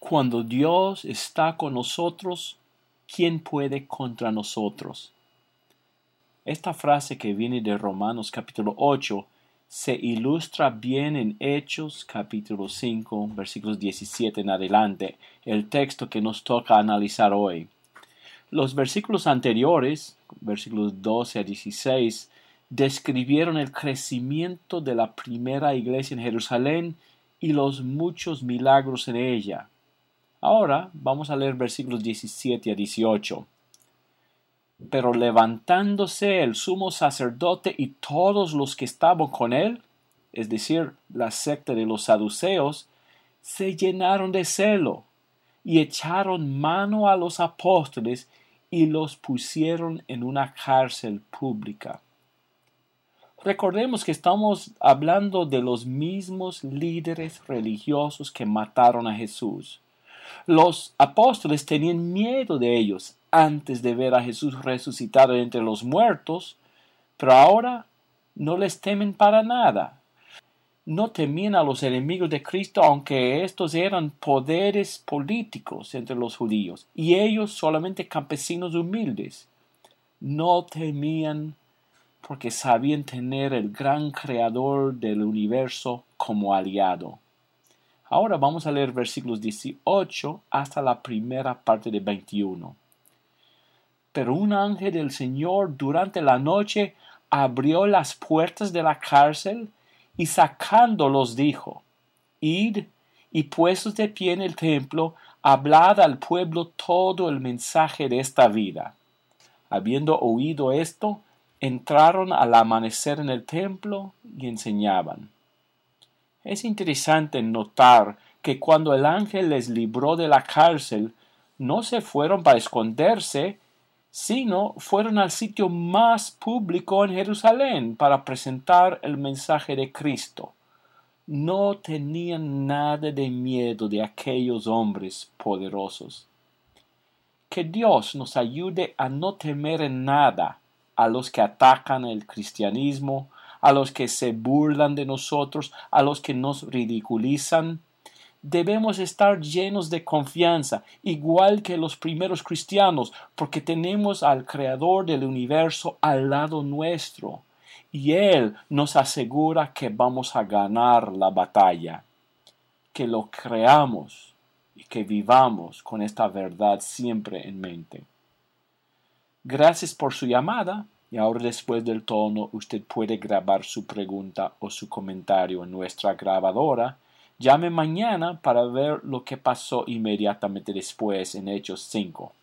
Cuando Dios está con nosotros, ¿quién puede contra nosotros? Esta frase que viene de Romanos capítulo 8 se ilustra bien en Hechos capítulo 5, versículos 17 en adelante, el texto que nos toca analizar hoy. Los versículos anteriores, versículos 12 a 16, describieron el crecimiento de la primera iglesia en Jerusalén y los muchos milagros en ella. Ahora vamos a leer versículos 17 a 18. Pero levantándose el sumo sacerdote y todos los que estaban con él, es decir, la secta de los saduceos, se llenaron de celo y echaron mano a los apóstoles y los pusieron en una cárcel pública. Recordemos que estamos hablando de los mismos líderes religiosos que mataron a Jesús. Los apóstoles tenían miedo de ellos antes de ver a Jesús resucitado entre los muertos, pero ahora no les temen para nada. No temían a los enemigos de Cristo, aunque estos eran poderes políticos entre los judíos, y ellos solamente campesinos humildes. No temían porque sabían tener el gran creador del universo como aliado. Ahora vamos a leer versículos 18 hasta la primera parte de 21. Pero un ángel del Señor durante la noche abrió las puertas de la cárcel y sacándolos dijo: Id y puestos de pie en el templo, hablad al pueblo todo el mensaje de esta vida. Habiendo oído esto, entraron al amanecer en el templo y enseñaban. Es interesante notar que cuando el ángel les libró de la cárcel, no se fueron para esconderse, sino fueron al sitio más público en Jerusalén para presentar el mensaje de Cristo. No tenían nada de miedo de aquellos hombres poderosos. Que Dios nos ayude a no temer en nada a los que atacan el cristianismo, a los que se burlan de nosotros, a los que nos ridiculizan. Debemos estar llenos de confianza, igual que los primeros cristianos, porque tenemos al Creador del universo al lado nuestro, y Él nos asegura que vamos a ganar la batalla. Que lo creamos y que vivamos con esta verdad siempre en mente. Gracias por su llamada. Y ahora, después del tono, usted puede grabar su pregunta o su comentario en nuestra grabadora. Llame mañana para ver lo que pasó inmediatamente después en Hechos 5.